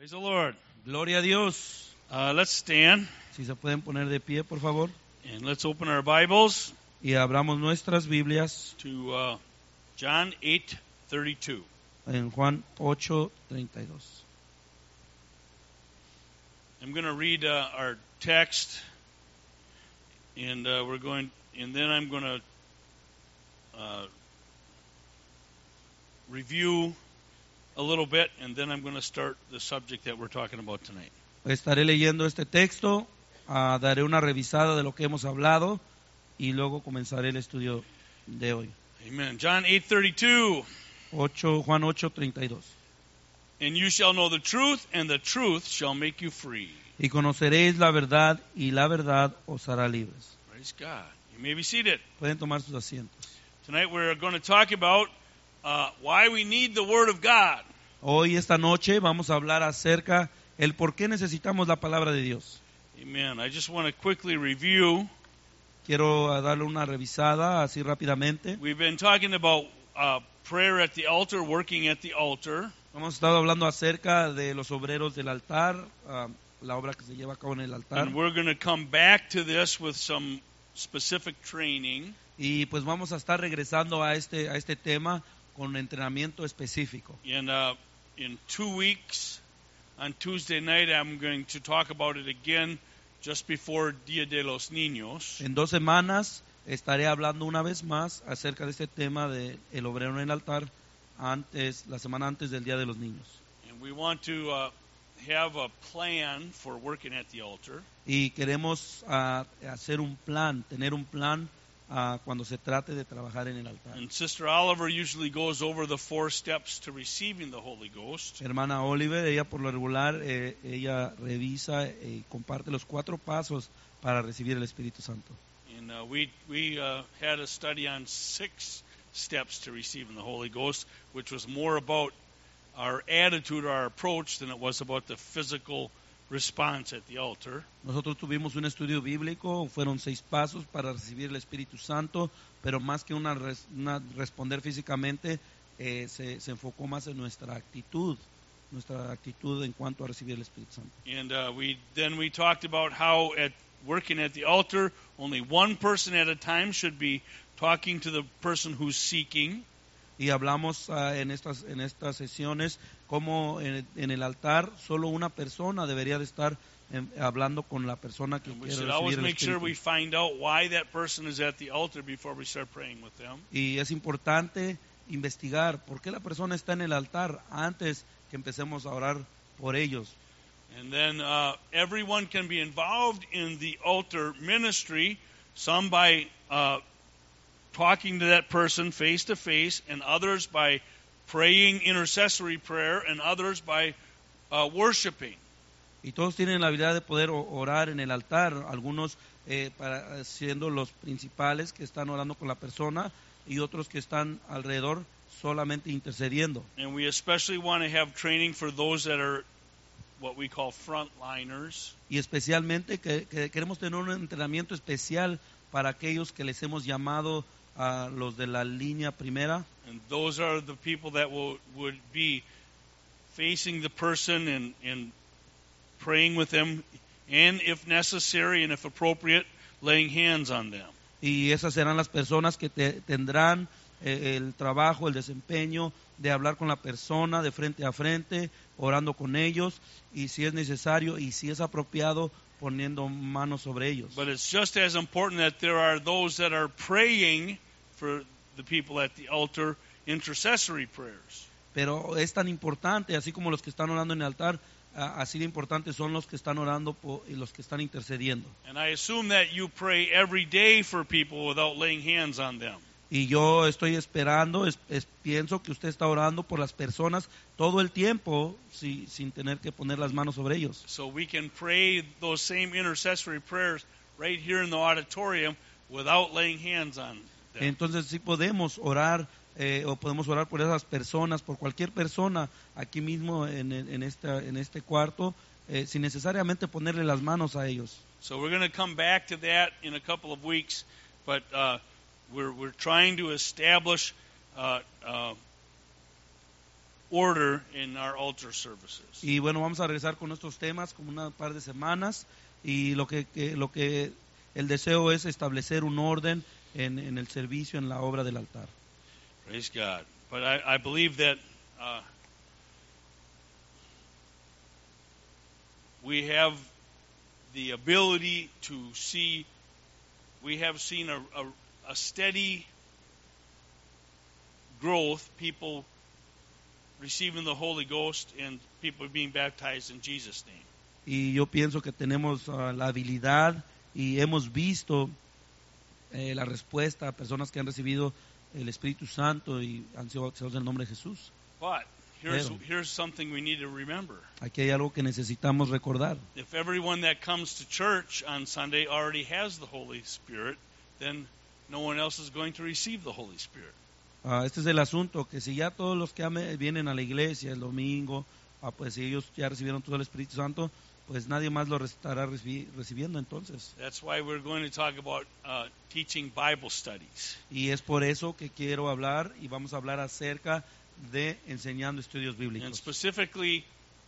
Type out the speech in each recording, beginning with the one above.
Praise the Lord. Gloria a Dios. Let's stand Si se pueden poner de pie, por favor. and let's open our Bibles Y abramos nuestras Biblias to John 8:32. en Juan 8:32. I'm going to read our text, and then I'm going to review a little bit, and then I'm going to start the subject that we're talking about tonight. Estaré leyendo este texto, daré una revisada de lo que hemos hablado y luego comenzaré el estudio de hoy. Amen. John 8:32. Juan 8:32. And you shall know the truth, and the truth shall make you free. Y conoceréis la verdad, y la verdad os hará libres. Praise God. You may be seated. Pueden tomar sus asientos. Tonight we're going to talk about why we need the Word of God. Hoy, esta noche, vamos a hablar acerca el por qué necesitamos la palabra de Dios. Amen. I just want to quickly review. Quiero darle una revisada así rápidamente. We've been talking about prayer at the altar, working at the altar. Hemos estado hablando acerca de los obreros del altar, la obra que se lleva a cabo en el altar. And we're going to come back to this with some specific training. Y pues vamos a estar regresando a este tema con entrenamiento específico. And in 2 weeks, on Tuesday night, I'm going to talk about it again just before Dia de los Niños. En 2 semanas estaré hablando una vez más acerca de este tema de el obrero en el altar, la semana antes del Día de los Niños. And we want to have a plan for working at the altar. Y queremos hacer un plan, tener un plan cuando se trate de trabajar en el altar. And Sister Oliver usually goes over the 4 steps to receiving the Holy Ghost. Hermana Oliver, ella por lo regular, ella revisa y comparte los 4 pasos para recibir el Espíritu Santo. And we had a study on 6 steps to receiving the Holy Ghost, which was more about our attitude, our approach, than it was about the physical response at the altar. Nosotros tuvimos un estudio bíblico, fueron 6 pasos para recibir el Espíritu Santo, pero más que responder físicamente, se enfocó más en nuestra actitud en cuanto a recibir el Espíritu Santo. And we talked about how at working at the altar, only one person at a time should be talking to the person who's seeking. Y hablamos en estas sesiones cómo en el altar solo una persona debería de estar hablando con la persona que And we quiere should always recibir el make sure we Espíritu. find out why that person is at the altar before we start praying with them. Y es importante investigar por qué la persona está en el altar antes que empecemos a orar por ellos. And then everyone can be involved in the altar ministry, some by talking to that person face to face, and others by praying intercessory prayer, and others by worshiping. Y todos tienen la habilidad de poder orar en el altar, algunos siendo los principales que están orando con la persona y otros que están alrededor solamente intercediendo. And we especially want to have training for those that are what we call frontliners. Y especialmente que queremos tener un entrenamiento especial para aquellos que les hemos llamado a los de la línea primera. And those are the people that would be facing the person and praying with them, and if necessary and if appropriate, laying hands on them. Y esas serán las personas que tendrán el trabajo, el desempeño de hablar con la persona de frente a frente, orando con ellos, y si es necesario y si es apropiado, poniendo manos sobre ellos. But it's just as important that there are those that are praying for the people at the altar, intercessory prayers. Pero es tan importante, así como los que están orando en el altar, así de importante son los que están orando y los que están intercediendo. And I assume that you pray every day for people without laying hands on them. Y yo estoy esperando, pienso que usted está orando por las personas todo el tiempo sin tener que poner las manos sobre ellos. So we can pray those same intercessory prayers right here in the auditorium without laying hands on them. Entonces sí podemos orar o podemos orar por esas personas, por cualquier persona aquí mismo en este cuarto, sin necesariamente ponerle las manos a ellos. So we're going to come back to that in a couple of weeks, but we're trying to establish order in our altar services. Y bueno, vamos a regresar con nuestros temas como una par de semanas y lo que el deseo es establecer un orden en el servicio, en la obra del altar. Praise God. But I believe that we have the ability to see, we have seen a steady growth, people receiving the Holy Ghost and people being baptized in Jesus' name. Y yo pienso que tenemos la habilidad y hemos visto la respuesta a personas que han recibido el Espíritu Santo y han sido bautizados en el nombre de Jesús. But here's something we need to remember. Aquí hay algo que necesitamos recordar. If everyone that comes to church on Sunday already has the Holy Spirit, then no one else is going to receive the Holy Spirit. Este es el asunto, que si ya todos los que vienen a la iglesia el domingo, pues si ellos ya recibieron todo el Espíritu Santo, pues nadie más lo estará recibiendo entonces. That's why we're going to talk about teaching Bible studies. Y es por eso que quiero hablar y vamos a hablar acerca de enseñando estudios And bíblicos. specifically,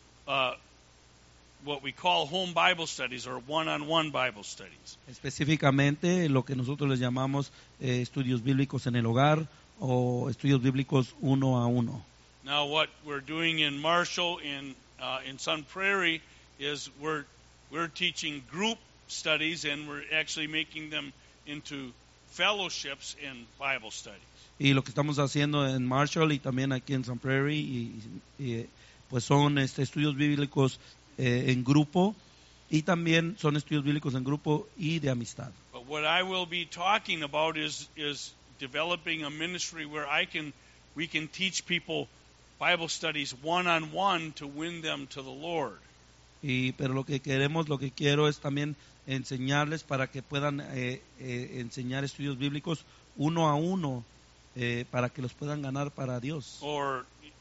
what we call home Bible studies or one-on-one Bible studies. Específicamente lo que nosotros les llamamos estudios bíblicos en el hogar o estudios bíblicos uno a uno. Now, what we're doing in Marshall in Sun Prairie is we're teaching group studies, and we're actually making them into fellowships and Bible studies. Y lo que estamos haciendo en Marshall y también aquí en Sun Prairie pues son estudios bíblicos en grupo y también son estudios bíblicos en grupo y de amistad. But what I will be talking about is developing a ministry where we can teach people Bible studies one-on-one to win them to the Lord. Pero lo que quiero es también enseñarles para que puedan enseñar estudios bíblicos uno a uno para que los puedan ganar para Dios. Or,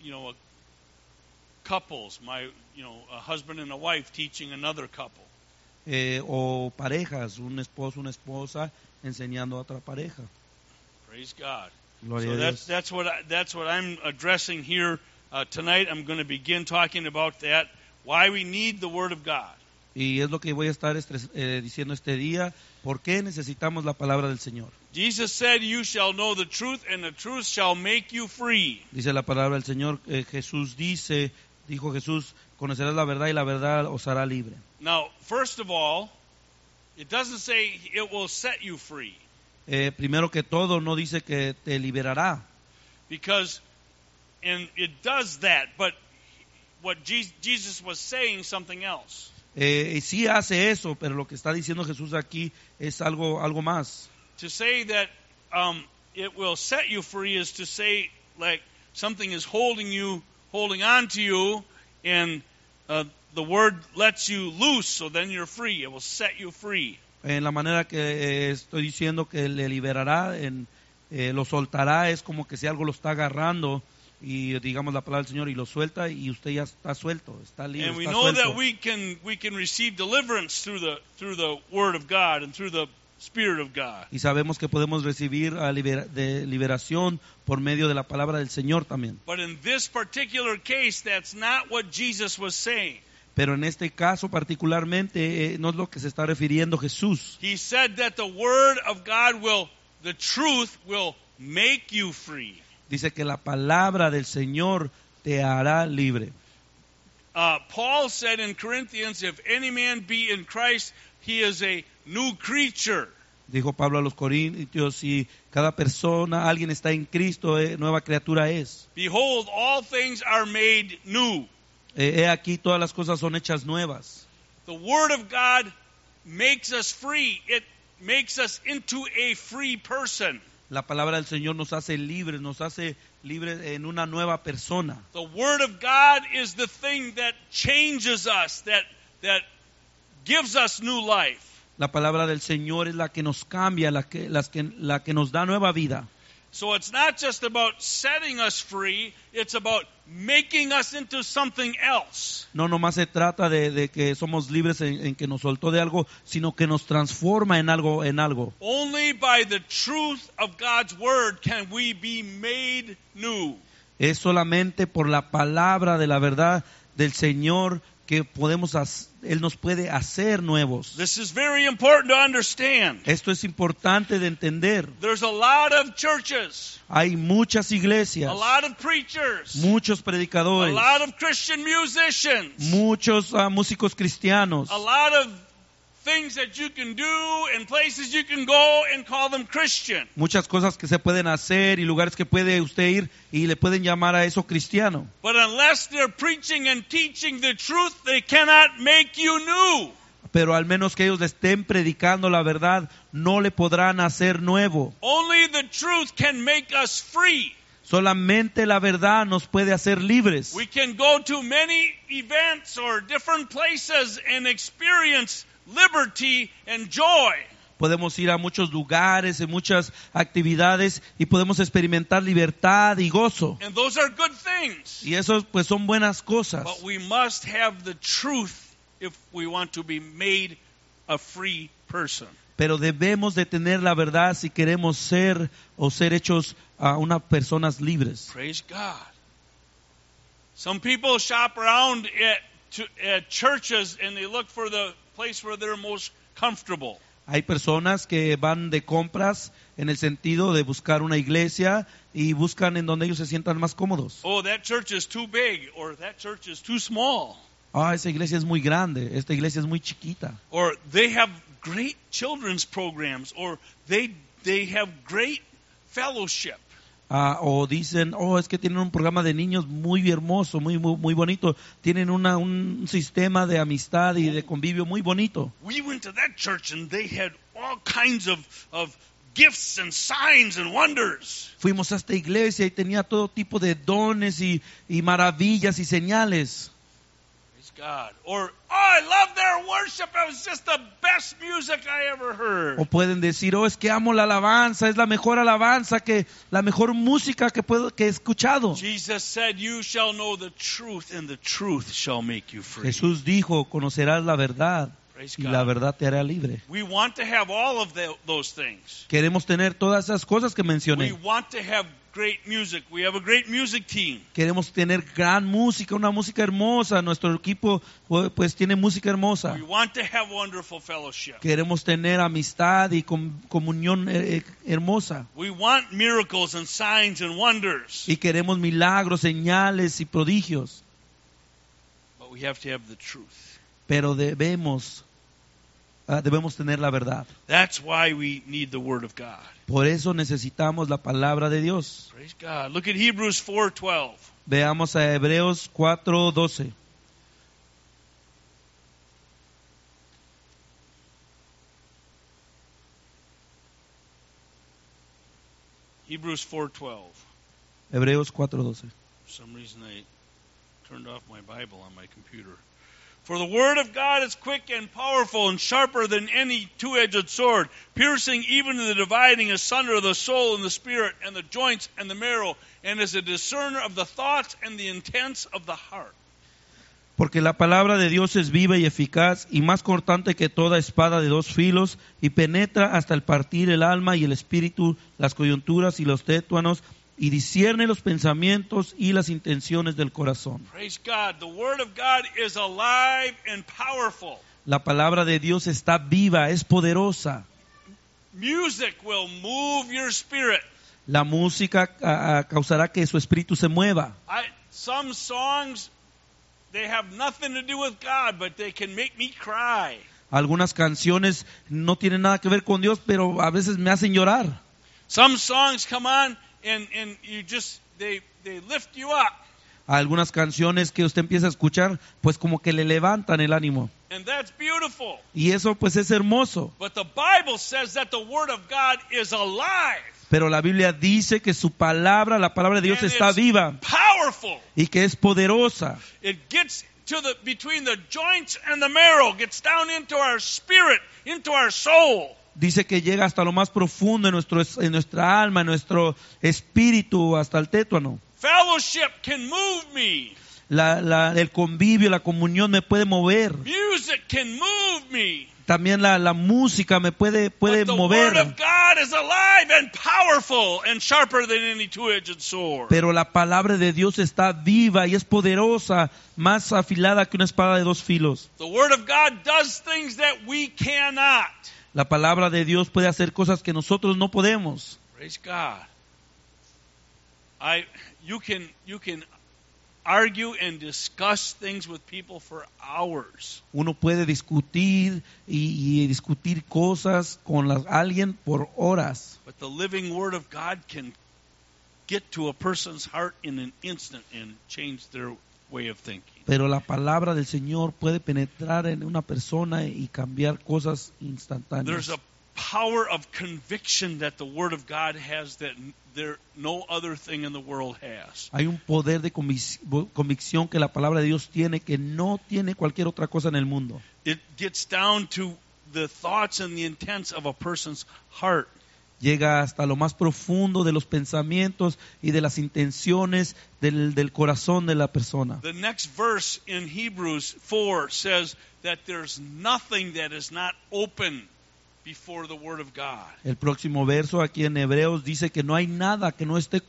couples, a husband and a wife teaching another couple. O parejas, un esposo, una esposa enseñando a otra pareja. Praise God. Gloria So a Dios. that's what I'm addressing here tonight. I'm going to begin talking about that. Why we need the Word of God. Y es lo que voy a estar diciendo este día, ¿por qué necesitamos la palabra del Señor? Jesus said, "You shall know the truth, and the truth shall make you free." Dice la palabra del Señor, dijo Jesús, conocerás la verdad y la verdad os hará libre. Now, first of all, it doesn't say it will set you free. Primero que todo, no dice que te liberará. And it does that, but what Jesus was saying something else. Sí hace eso, pero lo que está diciendo Jesús aquí es algo más. To say that it will set you free is to say like something is holding on to you, and the word lets you loose, so then you're free. It will set you free. En la manera que estoy diciendo que le liberará, lo soltará, es como que si algo lo está agarrando y digamos la palabra del Señor y lo suelta y usted ya está suelto, está libre, And we está know suelto. that we can receive deliverance through the Word of God and through the Spirit of God. Y sabemos que podemos recibir liberación por medio de la palabra del Señor también. But in this particular case, that's not what Jesus was saying. Pero en este caso particularmente no es lo que se está refiriendo Jesús. He said that the Word of God the truth will make you free. Dice que la palabra del Señor te hará libre. Paul said in Corinthians, if any man be in Christ, he is a new creature. Dijo Pablo a los Corintios, si cada persona, alguien está en Cristo, nueva criatura es. Behold, all things are made new. He aquí todas las cosas son hechas nuevas. The Word of God makes us free. It makes us into a free person. La palabra del Señor nos hace libres en una nueva persona. The Word of God is the thing that changes us, that gives us new life. La palabra del Señor es la que nos cambia, la que nos da nueva vida. So it's not just about setting us free, it's about making us into something else. No nomás se trata de que somos libres en que nos soltó de algo, sino que nos transforma en algo. Only by the truth of God's Word can we be made new. Es solamente por la palabra de la verdad del Señor que Él nos puede hacer nuevos. This is very important to understand. Esto es importante de entender. There's a lot of churches, Hay muchas iglesias, a lot of preachers, muchos a predicadores, lot of Christian musicians, muchos músicos cristianos, a lot of things that you can do and places you can go and call them Christian. muchas cosas que se pueden hacer y lugares que puede usted ir y le pueden llamar a eso cristiano. But unless they're preaching and teaching the truth, they cannot make you new. Pero al menos que ellos le estén predicando la verdad, no le podrán hacer nuevo. Only the truth can make us free. Solamente la verdad nos puede hacer libres. We can go to many events or different places and experience liberty and joy. Podemos ir a muchos lugares, en muchas actividades y podemos experimentar libertad y gozo. And those are good things. Y eso pues son buenas cosas. But we must have the truth if we want to be made a free person. Pero debemos de tener la verdad si queremos ser hechos a unas personas libres. Praise God. Some people shop around at churches and they look for the place where they're most comfortable. Hay personas que van de compras en el sentido de buscar una iglesia y buscan en donde ellos se sientan más cómodos. Oh, that church is too big, or that church is too small. Esa iglesia es muy grande, esta iglesia es muy chiquita. Or they have great children's programs, or they have great fellowship. O dicen, es que tienen un programa de niños muy hermoso, muy bonito. Tienen un sistema de amistad y de convivio muy bonito. We went to that church and they had all kinds of gifts and signs and wonders. Fuimos a esta iglesia y tenía todo tipo de dones y maravillas y señales. Praise God. Or, I love their worship. It was just the best music I ever heard. O pueden decir, es que amo la alabanza, es la mejor alabanza, la mejor música que he escuchado. Jesus said, you shall know the truth, and the truth shall make you free. Jesús dijo, conocerás la verdad Praise y God. la verdad te hará libre. We want to have all of those things. Queremos tener todas esas cosas que We mencioné. want to have great music. We have a great music team. Queremos tener gran música, una música hermosa. Nuestro equipo pues tiene música hermosa. We want to have wonderful fellowship. Queremos tener amistad y comunión hermosa. We want miracles and signs and wonders. Y queremos milagros, señales y prodigios. But we have to have the truth. Pero debemos tener la verdad. That's why we need the Word of God. Por eso necesitamos la palabra de Dios. Praise God. Look at Hebrews 4:12. Veamos a Hebreos 4:12. Hebrews 4:12. Hebreos 4:12. For some reason I turned off my Bible on my computer. For the word of God is quick and powerful and sharper than any two-edged sword, piercing even to the dividing asunder of the soul and the spirit and the joints and the marrow, and is a discerner of the thoughts and the intents of the heart. Porque la palabra de Dios es viva y eficaz y más cortante que toda espada de dos filos y penetra hasta el partir el alma y el espíritu, las coyunturas y los tétuanos, y discierne los pensamientos y las intenciones del corazón. Praise God. The word of God is alive and powerful. La palabra de Dios está viva, es poderosa. Music will move your spirit. La música causará que su espíritu se mueva. Some songs, they have nothing to do with God, but they can make me cry. Algunas canciones no tienen nada que ver con Dios, pero a veces me hacen llorar. Some songs come on and you just they lift you up. Algunas canciones que usted empieza a escuchar, pues como que le levantan el ánimo. And that's beautiful. Y eso pues es hermoso. But the Bible says that the word of God is alive. Pero la Biblia dice que su palabra, la palabra de Dios and está it's viva powerful. y que es poderosa. It gets to between the joints and the marrow, gets down into our spirit, into our soul. Dice que llega hasta lo más profundo en nuestra alma, en nuestro espíritu, hasta el tétuano. Fellowship can move me. el convivio, la comunión me puede mover. Music can move me. También la música me puede But the Word mover. of God is alive and powerful and sharper than any two-edged sword. Pero la palabra de Dios está viva y es poderosa, más afilada que una espada de dos filos. The Word of God does things that we cannot. La palabra de Dios puede hacer cosas que nosotros no podemos. Praise God. You can argue and discuss things with people for hours. Uno puede discutir y discutir cosas con alguien por horas. But the living Word of God can get to a person's heart in an instant and change their way of thinking. Pero la palabra del Señor puede penetrar en una persona y cambiar cosas instantáneas. There's a power of conviction that the Word of God has that no other thing in the world has. Hay un poder de convicción que la palabra de Dios tiene que no tiene cualquier otra cosa en el mundo. It gets down to the thoughts and the intents of a person's heart. Llega hasta lo más profundo de los pensamientos y de las intenciones del corazón de la persona. The next verse in Hebrews 4 says that there's nothing that is not open before the Word of God. El próximo verso aquí en Hebreos dice que no hay nada que no esté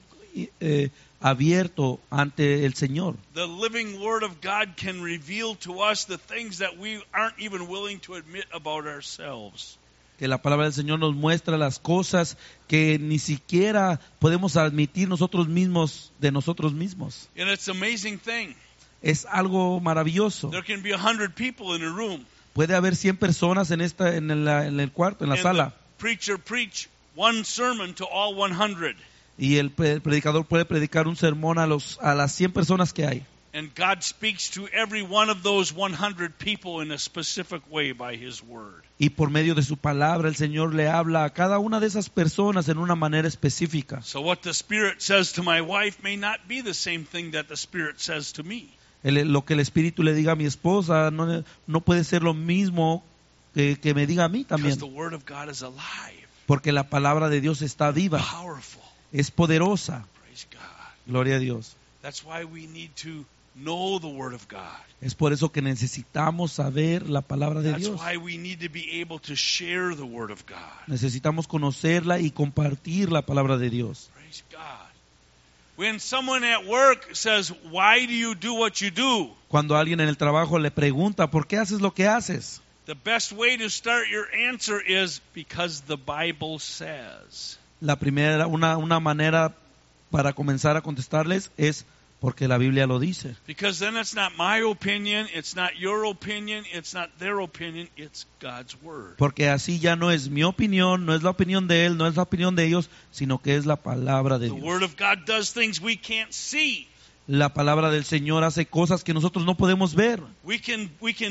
abierto ante el Señor. The living Word of God can reveal to us the things that we aren't even willing to admit about ourselves. Que la palabra del Señor nos muestra las cosas que ni siquiera podemos admitir nosotros mismos de nosotros mismos. And it's an amazing thing. Es algo maravilloso. There can be 100 people in a room. Puede haber 100 personas en el cuarto, en la And sala. the preacher preach one sermon to all 100. Y el predicador puede predicar un sermón a las 100 personas que hay. And God speaks to every one of those 100 people in a specific way by His Word. Y por medio de su palabra el Señor le habla a cada una de esas personas en una manera específica. So what the Spirit says to my wife may not be the same thing that the Spirit says to me. Lo que el Espíritu le diga a mi esposa no puede ser lo mismo que me diga a mí también. Because the Word of God is alive, Porque la palabra de Dios está viva, powerful. es poderosa. Praise God. Gloria a Dios. That's why we need to know the Word of God. Es por eso que necesitamos saber la palabra de That's Dios. why we need to be able to share the Word of God. Necesitamos conocerla y compartir la palabra de Dios. Praise God. When someone at work says, "Why do you do what you do?" Cuando alguien en el trabajo le pregunta, ¿por qué haces lo que haces? The best way to start your answer is because the Bible says. La primera, una manera para comenzar a contestarles es porque la Biblia lo dice. Because then it's not my opinion, it's not your opinion, it's not their opinion, it's God's Word. Porque así ya no es mi opinión, no es la opinión de él, no es la opinión de ellos, sino que es la palabra de The Dios. Word of God does things we can't see. La palabra del Señor hace cosas que nosotros no podemos ver. We can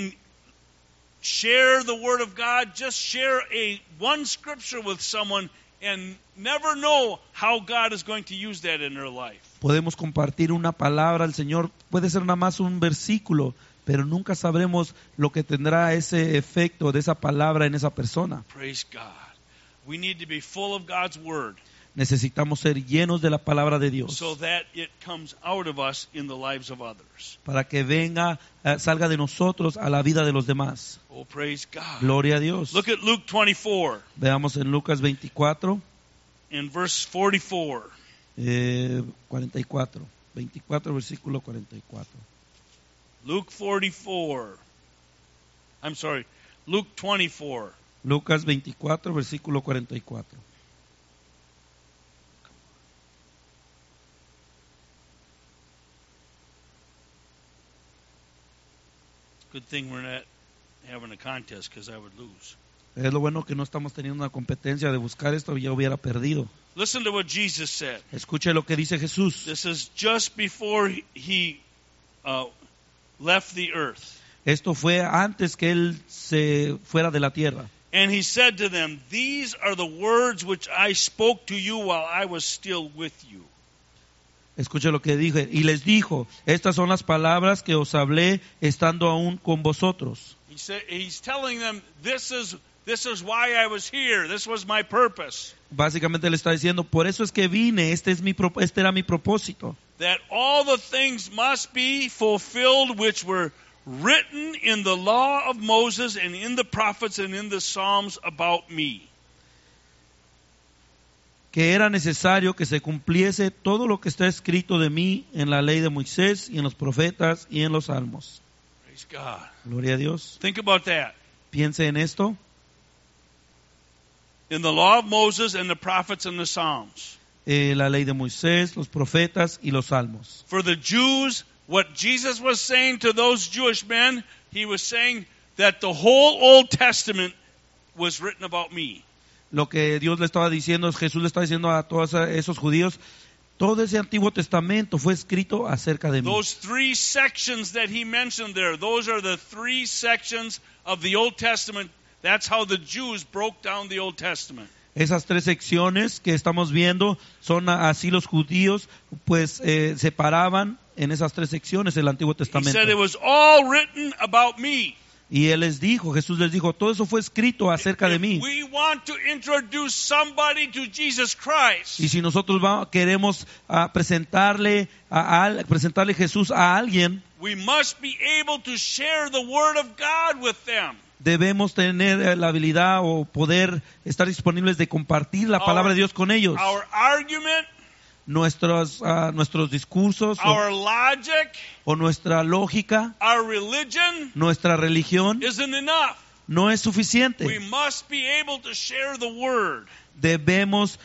share the Word of God, just share one scripture with someone and never know how God is going to use that in their life. Podemos compartir una palabra al Señor, puede ser nada más un versículo, pero nunca sabremos lo que tendrá ese efecto de esa palabra en esa persona. Praise God. We need to be full of God's Word Necesitamos ser llenos de la palabra de Dios so that it comes out of us in the lives of others. para que salga de nosotros a la vida de los demás. Oh, praise God. Gloria a Dios. Look at Luke 24 Veamos en Lucas 24, in verse 44. 44, 24 versículo 44. Luke 44. I'm sorry, Luke 24. Lucas 24 versículo 44. Good thing we're not having a contest because I would lose. Es lo bueno que no estamos teniendo una competencia de buscar esto, ya hubiera perdido. Listen to what Jesus said. Escuche lo que dice Jesús. This is just before he left the earth. Esto fue antes que él se fuera de la tierra. And he said to them, "These are the words which I spoke to you while I was still with you." Escuche lo que dije. Y les dijo, estas son las palabras que os hablé estando aún con vosotros. He's telling them, this is why I was here. This was my purpose. Básicamente le está diciendo, por eso es que vine, este era mi propósito. that all the things must be fulfilled which were written in the law of Moses and in the prophets and in the Psalms about me. Que era necesario que se cumpliese todo lo que está escrito de mí en la ley de Moisés y en los profetas y en los salmos. Praise God. Gloria a Dios. Think about that. Piense en esto. In the law of Moses and the prophets and the Psalms. La ley de Moisés, los profetas y los salmos. For the Jews, what Jesus was saying to those Jewish men, he was saying that the whole Old Testament was written about me. Lo que Dios le estaba diciendo, Jesús le estaba diciendo a todos esos judíos, todo ese Antiguo Testamento fue escrito acerca de mí. Those three sections that he mentioned there, those are the three sections of the Old Testament. That's how the Jews broke down the Old Testament. Esas tres secciones que estamos viendo son así los judíos pues separaban en esas tres secciones el Antiguo He Testamento. said it was all written about me. Y él les dijo, Jesús les dijo, todo eso fue escrito acerca de mí. If we want to introduce somebody to Jesus Christ, Y si nosotros queremos presentarle Jesús a alguien, we must be able to share the Word of God with them. debemos tener la habilidad o poder estar disponibles de compartir la palabra de Dios con ellos. Our argument, Nuestros discursos our logic, o nuestra lógica, our religion nuestra religión isn't enough. no es We suficiente. must be able to share the Word, Debemos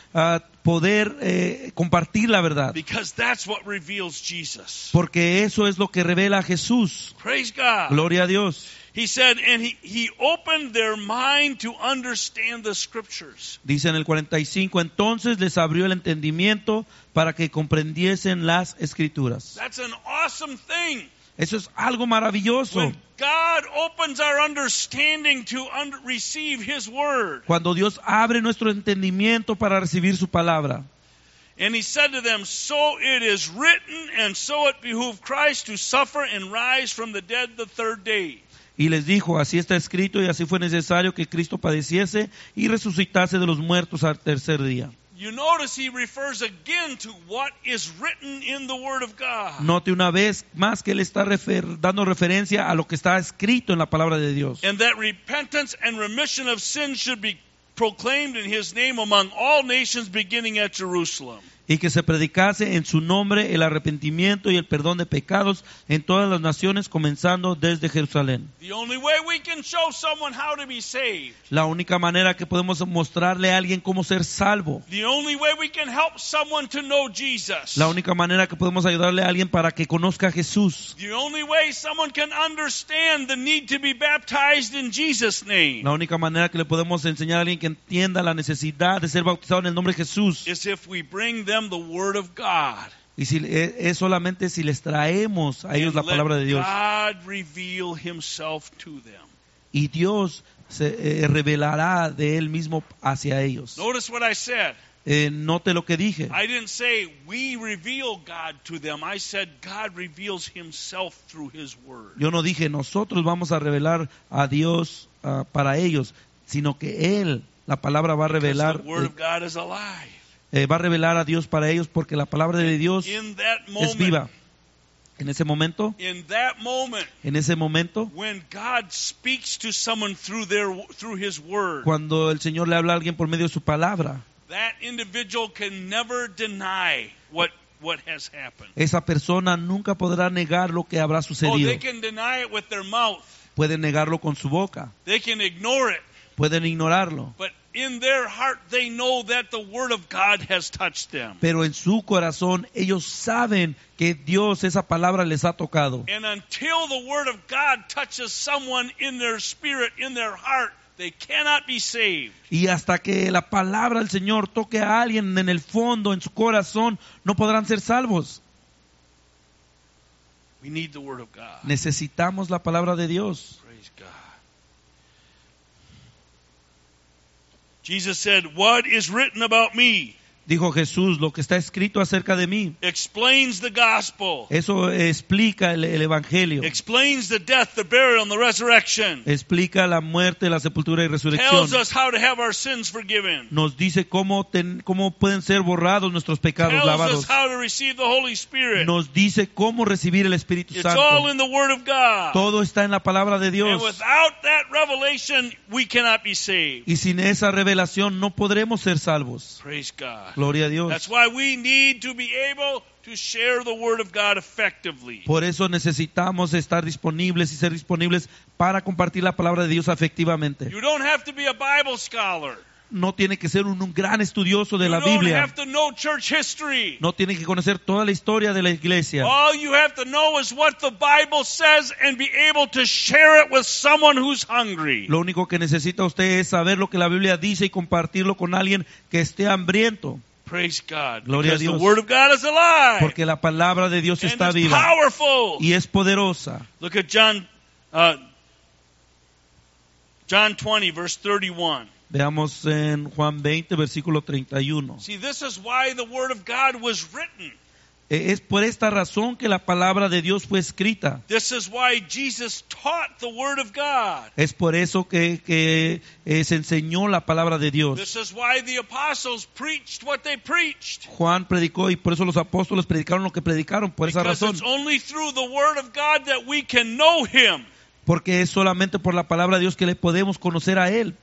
poder compartir la verdad, because that's what reveals Jesus. porque eso es lo que revela a Jesús. Praise God. Gloria a Dios. He said, and he opened their mind to understand the Scriptures. Dice en el 45, entonces les abrió el entendimiento para que comprendiesen las Escrituras. That's an awesome thing. Eso es algo maravilloso. When God opens our understanding to receive His Word. Cuando Dios abre nuestro entendimiento para recibir su palabra. And He said to them, so it is written, and so it behooved Christ to suffer and rise from the dead the third day. Y les dijo, así está escrito y así fue necesario que Cristo padeciese y resucitase de los muertos al tercer día. You notice He refers again to what is written in the Word of God. Note una vez más que él está dando referencia a lo que está escrito en la palabra de Dios. And that repentance and remission of sins should be proclaimed in His name among all nations, beginning at Jerusalem. Y que se predicase en su nombre el arrepentimiento y el perdón de pecados en todas las naciones, comenzando desde Jerusalén. The only way we can show someone how to be saved, La única manera que podemos mostrarle a alguien cómo ser salvo, the only way we can help someone to know Jesus, la única manera que podemos ayudarle a alguien para que conozca a Jesús, the only way someone can understand the need to be baptized in Jesus' name, la única manera que le podemos enseñar a alguien que entienda la necesidad de ser bautizado en el nombre de Jesús, is if we bring them the Word of God. y es solamente si les traemos a ellos la And let palabra de Dios. God reveal Himself to them. Y Dios se revelará de Él mismo hacia ellos. Notice what I said. Note lo que dije. I didn't say we reveal God to them. I said God reveals Himself through His Word. Yo no dije nosotros vamos a revelar a Dios para ellos, sino que Él, la palabra va a Because revelar, the Word of God is alive. va a revelar a Dios para ellos, porque la palabra de Dios In that es viva. moment, En ese momento, when God speaks to someone through His Word, cuando el Señor le habla a alguien por medio de su palabra, that individual can never deny what has happened. esa persona nunca podrá negar lo que habrá Oh, sucedido. they can deny it with their mouth. Pueden negarlo con su boca, They can ignore it. pueden ignorarlo, But in their heart, they know that the Word of God has touched them. pero en su corazón ellos saben que Dios, esa palabra les ha tocado. And until the Word of God touches someone in their spirit, in their heart, they cannot be saved. Y hasta que la palabra del Señor toque a alguien en el fondo, en su corazón, no podrán ser salvos. We need the Word of God. Necesitamos la palabra de Dios. Praise God. Jesus said, what is written about me? Dijo Jesús, lo que está escrito acerca de mí. Explains the gospel. Eso explica el evangelio. Explains the death, the burial, and the resurrection. Explica la muerte, la sepultura y resurrección. Tells us how to have our sins forgiven. Nos dice cómo pueden ser borrados nuestros pecados Tells lavados. us how to receive the Holy Spirit. Nos dice cómo recibir el Espíritu It's all Santo. in the Word of God. Todo está en la palabra de And Dios. without that revelation, we cannot be saved. Y sin esa revelación no podremos ser salvos. Praise God. Gloria a Dios. That's why we need to be able to share the Word of God effectively. Por eso necesitamos estar disponibles y ser disponibles para compartir la palabra de Dios efectivamente. You don't have to be a Bible scholar. No tiene que ser un gran estudioso de You la don't Biblia. have to know church history. No tiene que conocer toda la historia de la iglesia. All you have to know is what the Bible says and be able to share it with someone who's hungry. Lo único que necesita usted es saber lo que la Biblia dice y compartirlo con alguien que esté hambriento. Praise God. Gloria a Because the Dios. Word of God is alive. Porque la palabra de Dios And está it's viva powerful. y es poderosa. Look at John 20, verse 31. Veamos en Juan 20, versículo 31. See, this is why the Word of God was written. Es por esta razón que la palabra de Dios fue escrita. This is why Jesus taught the Word of God. Es por eso que se enseñó la palabra de Dios. This is why the apostles preached what they preached. Juan predicó y por eso los apóstoles predicaron lo que predicaron, por esa Because razón. it's only through the Word of God that we can know Him. Porque es solamente por la palabra de Dios que le podemos conocer a Él.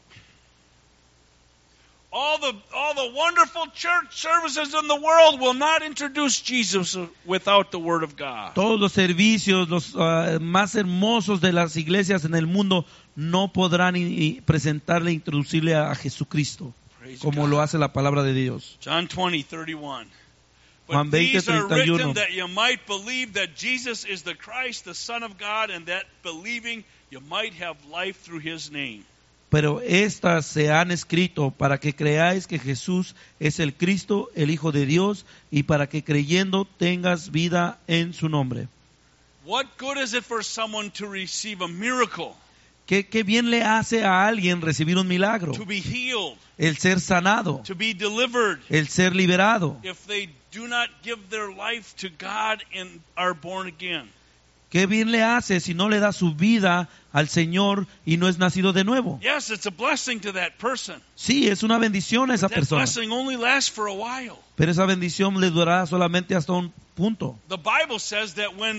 All the wonderful church services in the world will not introduce Jesus without the Word of God. Todos los servicios, los más hermosos de las iglesias en el mundo no podrán presentarle e introducirle a Jesucristo Praise como God. lo hace la palabra de Dios. John 20:31. Juan But these are 20:31. written that you might believe that Jesus is the Christ, the Son of God, and that believing you might have life through His name. Pero estas se han escrito para que creáis que Jesús es el Cristo, el Hijo de Dios, y para que creyendo tengas vida en su nombre. What good is it for someone to receive a miracle, ¿Qué bien le hace a alguien recibir un milagro? to be healed, El ser sanado, to be delivered, el ser liberado. if they do not give their life to God and are born again? ¿Qué bien le hace si no le da su vida al Señor y no es nacido de nuevo? Yes, it's a blessing to that person. Sí, es una bendición a esa That persona, blessing only lasts for a while. pero esa bendición le durará solamente hasta un punto. The Bible says that when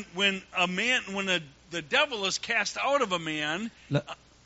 the devil is cast out of a man La,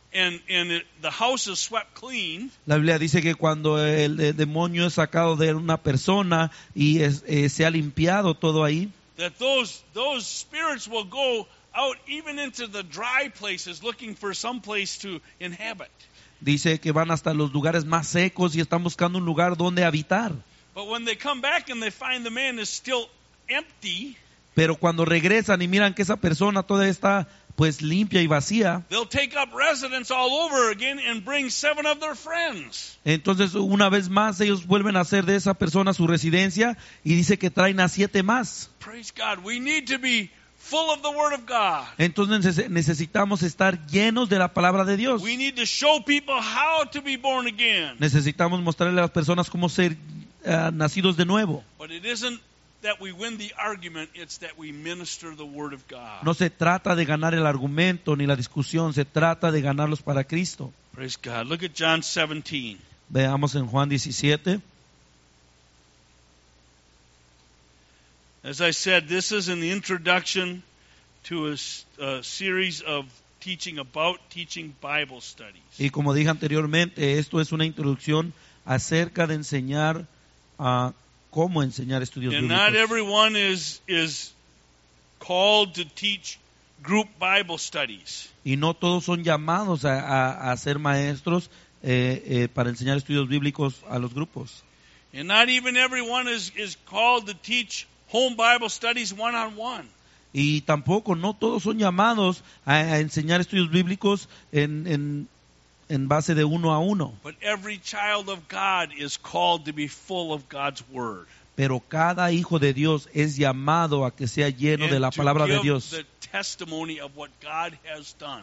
the house is swept clean, la Biblia dice que cuando el demonio es sacado de una persona y se ha limpiado todo ahí, that those spirits will go out even into the dry places looking for some place to inhabit. dice que van hasta los lugares más secos y están buscando un lugar donde habitar. But when they come back and they find the man is still empty, Pero cuando regresan y miran que esa persona toda está pues limpia y vacía, they'll take up residence all over again and bring 7 of their friends. entonces una vez más ellos vuelven a hacer de esa persona su residencia y dice que traen a 7 más. Praise God. We need to be full of the Word of God. Entonces necesitamos estar llenos de la palabra de Dios. We need to show people how to be born again. Necesitamos mostrarle a las personas cómo ser nacidos de nuevo. But it isn't that we win the argument, it's that we minister the Word of God. No se trata de ganar el argumento ni la discusión, se trata de ganarlos para Cristo. Praise God. Look at John 17. Veamos en Juan 17. As I said, this is an introduction to a series of teaching Bible studies. Y como dije anteriormente, esto es una introducción acerca de enseñar cómo enseñar estudios And not bíblicos. everyone is called to teach group Bible studies. Y no todos son llamados a ser maestros para enseñar estudios bíblicos a los grupos. And not even everyone is called to teach home Bible studies one-on-one. Y tampoco, no todos son llamados a enseñar estudios bíblicos en base de uno a uno. But every child of God is called to be full of God's Word. Pero cada hijo de Dios es llamado a que sea lleno de la And to palabra de give Dios the testimony of what God has done.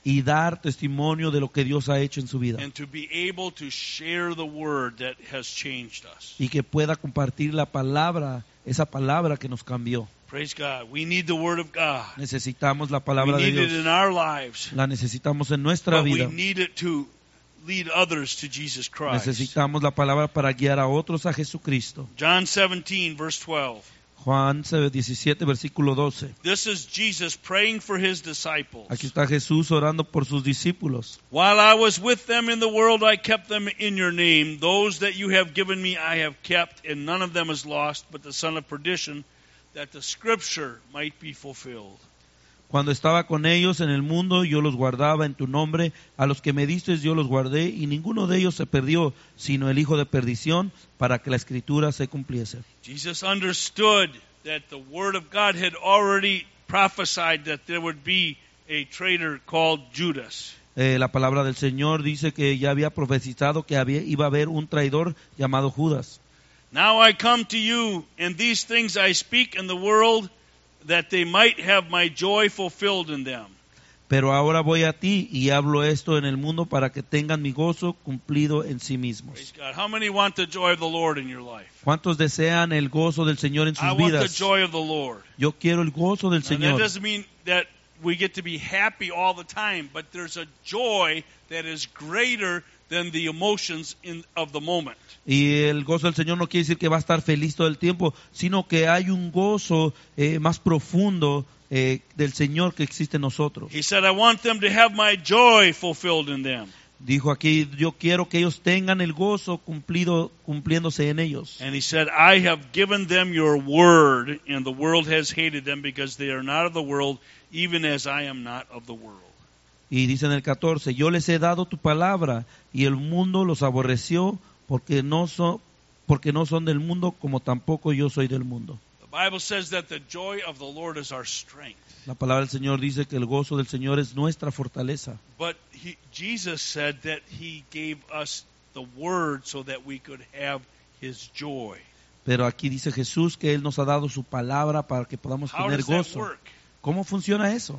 y dar testimonio de lo que Dios ha hecho en su vida. and to be able to share the word that has changed us. Y que pueda compartir la palabra, esa palabra que nos cambió. Praise God. We need the word of God. Necesitamos la We palabra de need it in Dios. our lives, La necesitamos en nuestra but we vida. need it to lead others to Jesus Christ. Necesitamos la palabra para guiar a otros a Jesucristo. John 17, verse 12. Juan 17, versículo 12. This is Jesus praying for his disciples. Aquí está Jesús orando por sus discípulos. While I was with them in the world, I kept them in your name. Those that you have given me, I have kept, and none of them is lost, but the son of perdition, that the scripture might be fulfilled. Cuando estaba con ellos en el mundo, yo los guardaba en tu nombre. A los que me diste yo los guardé, y ninguno de ellos se perdió, sino el hijo de perdición, para que la escritura se cumpliese. Jesus understood that the word of God had already prophesied that there would be a traitor called Judas. La palabra del Señor dice que ya había profetizado que iba a haber un traidor llamado Judas. Now I come to you, and these things I speak in the world, that they might have my joy fulfilled in them. Pero ahora voy a ti y hablo esto en el mundo para que tengan mi gozo cumplido en sí Praise mismos. God. How many want the joy of the Lord in your life? ¿Cuántos desean el gozo del Señor en I sus want the vidas? joy of the Lord. Yo quiero el gozo del And that Señor. doesn't mean that we get to be happy all the time, but there's a joy that is greater than the emotions of the moment. Y el gozo del Señor no quiere decir que va a estar feliz todo el tiempo, sino que hay un gozo más profundo del Señor que existe en nosotros. He said, I want them to have my joy fulfilled in them. Dijo aquí, yo quiero que ellos tengan el gozo cumpliéndose en ellos. And he said, I have given them your word, and the world has hated them because they are not of the world, even as I am not of the world. Y dice en el 14, yo les he dado tu palabra y el mundo los aborreció porque no son del mundo como tampoco yo soy del mundo. The Bible says that the joy of the Lord is our strength. La palabra del Señor dice que el gozo del Señor es nuestra fortaleza. But Jesus said that he gave us the word so that we could have his joy. Pero aquí dice Jesús que Él nos ha dado su palabra para que podamos How tener does that gozo. work? ¿Cómo funciona eso?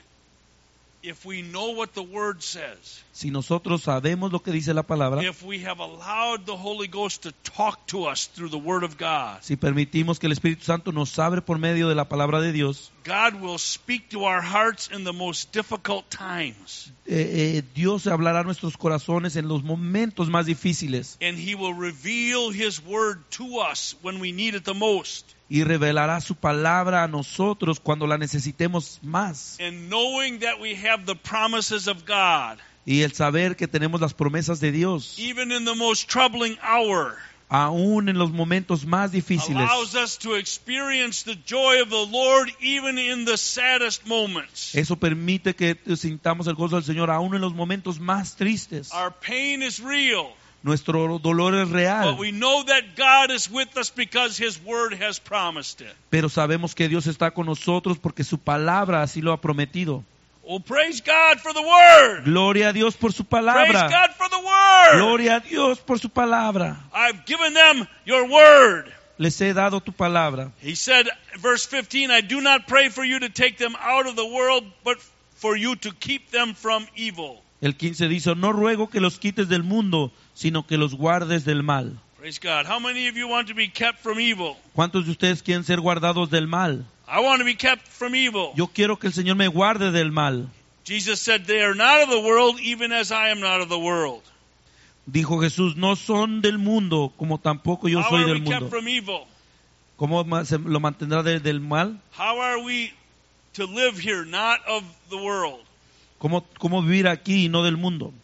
If we know what the word says, Si nosotros sabemos lo que dice la palabra, if we have allowed the Holy Ghost to talk to us through the word of God, si permitimos que el Espíritu Santo nos hable por medio de la palabra de Dios, God will speak to our hearts in the most difficult times. Dios hablará a nuestros corazones en los momentos más difíciles And he will reveal his word to us when we need it the most. y revelará su palabra a nosotros cuando la necesitemos más. And knowing that we have the promises of God, Y el saber que tenemos las promesas de Dios, even in the most troubling hour, aún en los momentos más difíciles, allows us to experience the joy of the Lord even in the saddest moments. eso permite que sintamos el gozo del Señor aún en los momentos más tristes. Our pain is real, Nuestro dolor es real, but we know that God is with us because his word has promised it. pero sabemos que Dios está con nosotros porque su palabra así lo ha prometido. Oh, praise God for the word. Gloria a Dios por su Praise palabra. God for the word. Gloria a Dios por su palabra. I've given them your word. Les he dado tu palabra. He said, verse 15, I do not pray for you to take them out of the world, but for you to keep them from evil. El 15 dice, no ruego que los quites del mundo, sino que los guardes del mal. Praise God. How many of you want to be kept from evil? ¿Cuántos de ustedes quieren ser guardados del mal? I want to be kept from evil. Yo quiero que el Señor me guarde del mal. Jesus said, they are not of the world, even as I am not of the world. Dijo Jesús, no son del mundo, como tampoco yo How soy are del we kept mundo. from evil? ¿Cómo se lo mantendrá del mal? How are we to live here, not of the world? ¿Cómo vivir aquí y no del mundo?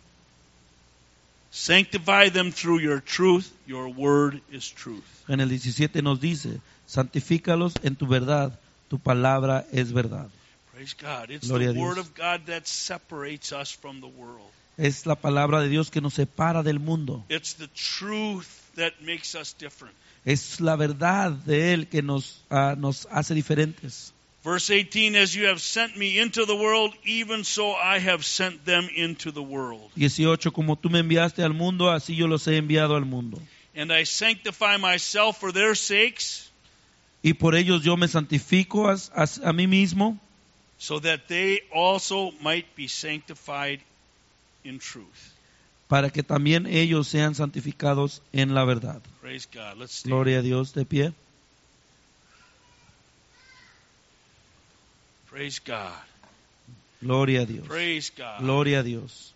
Sanctify them through your truth. Your word is truth. En el 17 nos dice, santifícalos en tu verdad, tu palabra es verdad. Praise God. It's Gloria the a Dios. word of God that separates us from the world. Es la palabra de Dios que nos separa del mundo. It's the truth that makes us different. Es la verdad de Él que nos hace diferentes. Verse 18, as you have sent me into the world, even so I have sent them into the world. 18, como tú me enviaste al mundo, así yo los he enviado al mundo. And I sanctify myself for their sakes, Y por ellos yo me santifico a mí mismo, so that they also might be sanctified in truth. para que también ellos sean santificados en la verdad. Praise God. Let's stand. Gloria a Dios, de pie. Praise God. Gloria a Dios. Praise God. Gloria a Dios.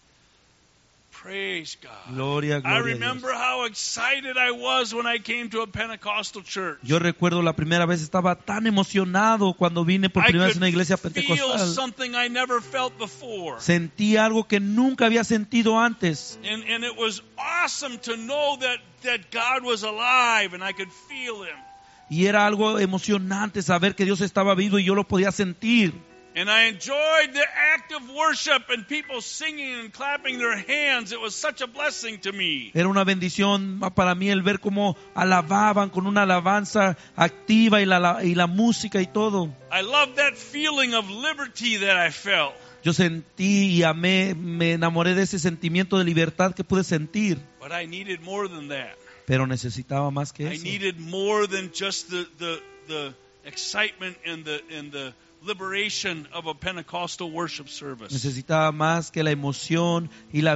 Praise God. Gloria, I gloria a remember Dios. how excited I was when I came to a Pentecostal church. Yo recuerdo la primera vez, estaba tan emocionado cuando vine por I primera vez could a una iglesia feel pentecostal. something I never felt before. Sentí algo que nunca había sentido antes. And it was awesome to know that God was alive and I could feel Him. Y era algo emocionante saber que Dios estaba vivo y yo lo podía sentir. And I enjoyed the act of worship and people singing and clapping their hands. It was such a blessing to me. Era una bendición para mí el ver cómo alababan con una alabanza activa y la música y todo. I loved that feeling of liberty that I felt. Yo sentí y amé, me enamoré de ese sentimiento de libertad que pude sentir. But I needed more than that. Pero necesitaba más que I eso. needed more than just the excitement and the liberation of a Pentecostal worship service. Necesitaba más que la emoción y la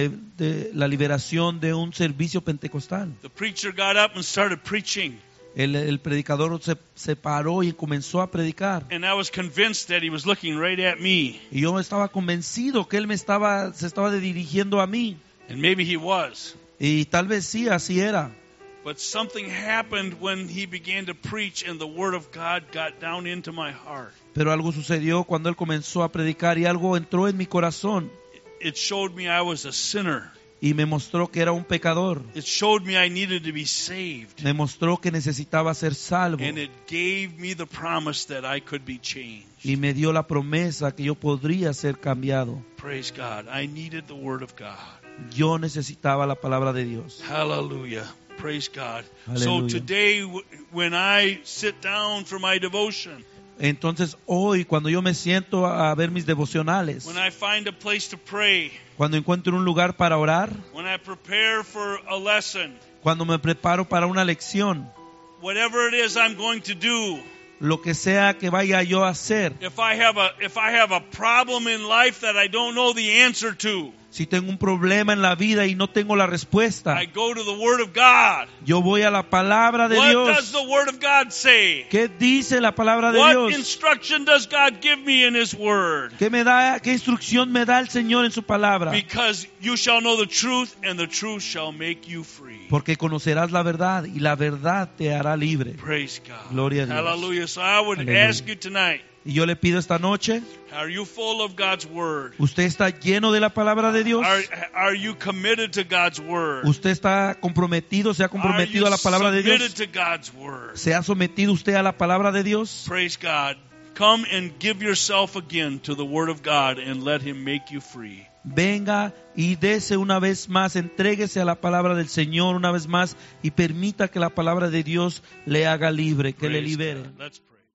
liberación de un servicio pentecostal. The preacher got up and started preaching. El predicador se paró y comenzó a predicar. And I was convinced that he was looking right at me. Y yo estaba convencido que él se estaba dirigiendo a mí. And maybe he was. Y tal vez sí, así era. But something happened when he began to preach and the word of God got down into my heart. Pero algo sucedió cuando él comenzó a predicar y algo entró en mi corazón. It showed me I was a sinner. Y me mostró que era un pecador. It showed me I needed to be saved. Me mostró que necesitaba ser salvo. And it gave me the promise that I could be changed. Y me dio la promesa que yo podría ser cambiado. Praise God. I needed the word of God. Yo necesitaba la palabra de Dios. Hallelujah. Praise God. Hallelujah. So today when I sit down for my devotion, Entonces hoy cuando yo me siento a ver mis devocionales, when I find a place to pray, cuando encuentro un lugar para orar, when I prepare for a lesson, cuando me preparo para una lección, whatever it is I'm going to do, lo que sea que vaya yo a hacer, if I have a problem in life that I don't know the answer to, si tengo un problema en la vida y no tengo la respuesta, I go to the Word of God. yo voy a la palabra de What does Dios. the Word of God say? ¿Qué dice la palabra de What Dios? instruction does God give me in His Word? ¿Qué instrucción me da el Señor en su palabra? Because you shall know the truth, and the truth shall make you free. Porque conocerás la verdad y la verdad te hará libre. Praise God. Gloria a Dios. Hallelujah. So I would Hallelujah. ask you tonight, Y yo le pido esta noche, are you full of God's Word? ¿usted está lleno de la palabra de Dios? Are you committed to God's Word? ¿Usted está comprometido, se ha Are comprometido you a la palabra de submitted Dios? to God's Word? ¿Se ha sometido usted a la palabra de Dios? Praise God. Come and give yourself again to the Word of God and let Him make you free. Venga y dese una vez más, entréguese a la palabra del Señor una vez más y permita que la palabra de Dios le haga libre, que le Praise libere. God. Let's pray.